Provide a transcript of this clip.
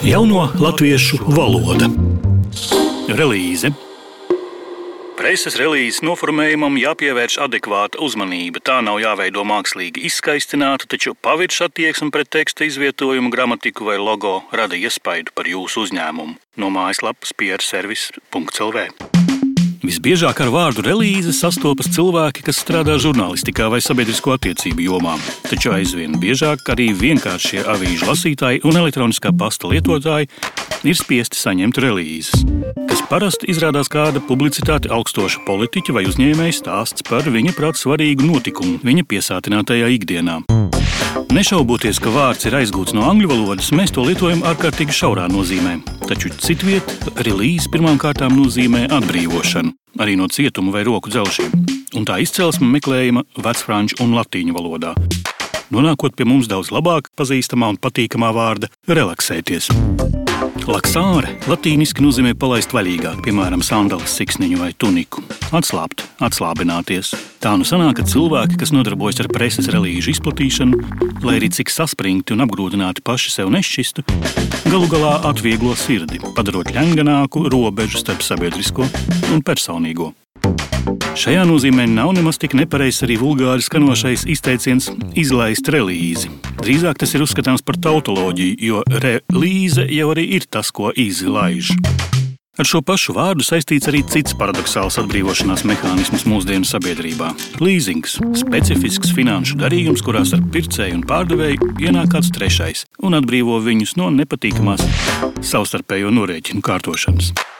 Jauno latviešu valoda. Relīze. Preses relīzes noformējumam jāpievērš adekvāta uzmanība. Tā nav jāveido mākslīgi izskaistināta, taču pavirša attieksme pret teksta izvietojumu, gramatiku vai logo rada iespaidu par jūsu uzņēmumu. No mājaslapas prservice.lv. Visbiežāk ar vārdu relīze sastopas cilvēki, kas strādā žurnālistikā vai sabiedrisko attiecību jomā. Taču aizvien biežāk arī vienkāršie avīžu lasītāji un elektroniskā pasta lietotāji ir spiesti saņemt relīzes, kas parasti izrādās kāda publicitāti augstoša politiķa vai uzņēmēja stāsts par viņa prāt svarīgu notikumu viņa piesātinātajā ikdienā. Nešauboties, ka vārds ir aizgūts no angļu valodas, mēs to lietojam ārkārtīgi šaurā nozīmē. Taču citviet relīze pirmām kārtām nozīmē atbrīvošanu, arī no cietuma vai roku dzelšiem. Un tā izcelsme meklējama vecfranču un latīņu valodā, nonākot pie mums daudz labāk pazīstamā un patīkamā vārda relaksēties. Laksāre latīniski nozīmē palaist vaļīgāk, piemēram, sandalas, siksniņu vai tuniku. Atslābt, atslābināties. Tā nu sanāk, ka cilvēki, kas nodarbojas ar preses relīžu izplatīšanu, lai arī cik saspringti un apgrūtināti paši sev nešķistu, galu galā atvieglo sirdi, padarot ļenganāku robežu starp sabiedrisko un personīgo. Šajā nozīmē nav nemaz tik nepareizs arī vulgāri skanošais izteiciens izlaist relīzi. Drīzāk tas ir uzskatāms par tautoloģiju, jo relīze jau arī ir tas, ko izlaiž. Ar šo pašu vārdu saistīts arī cits paradoxāls atbrīvošanās mehānisms mūsdienu sabiedrībā. Līzings – specifisks finanšu darījums, kurās ar pircēju un pārdevēju ienāk kāds trešais un atbrīvo viņus no nepatīkamās savstarpējo norēķinu kārtošanas.